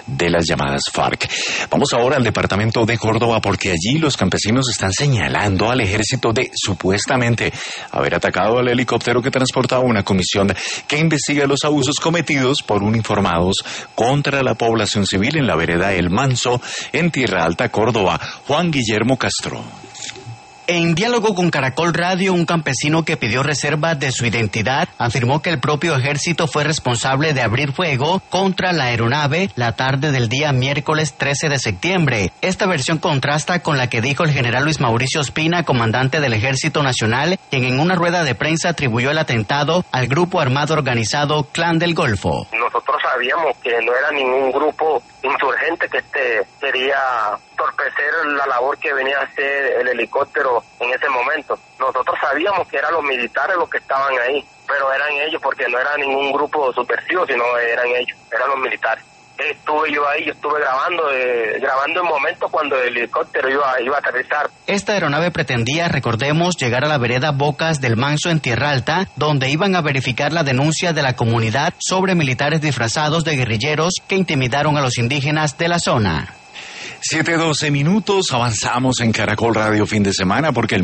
de las llamadas FARC. Vamos ahora al departamento de Córdoba porque allí los campesinos están señalando al ejército de supuestamente haber atacado al helicóptero que transportaba una comisión que investiga los abusos cometidos por uniformados contra la población civil en la vereda El Manso, en Tierra Alta, Córdoba. Juan Guillermo Castro. En diálogo con Caracol Radio, un campesino que pidió reserva de su identidad afirmó que el propio ejército fue responsable de abrir fuego contra la aeronave la tarde del día miércoles 13 de septiembre. Esta versión contrasta con la que dijo el general Luis Mauricio Ospina, comandante del Ejército Nacional, quien en una rueda de prensa atribuyó el atentado al grupo armado organizado Clan del Golfo. Nosotros sabíamos que no era ningún grupo insurgente que quería torpecer la labor que venía a hacer el helicóptero en ese momento. Nosotros sabíamos que eran los militares los que estaban ahí, pero eran ellos porque no era ningún grupo subversivo, sino eran ellos, eran los militares. Estuve yo ahí, estuve grabando el momento cuando el helicóptero iba a aterrizar. Esta aeronave pretendía, recordemos, llegar a la vereda Bocas del Manso en Tierra Alta, donde iban a verificar la denuncia de la comunidad sobre militares disfrazados de guerrilleros que intimidaron a los indígenas de la zona. 7:12, avanzamos en Caracol Radio fin de semana porque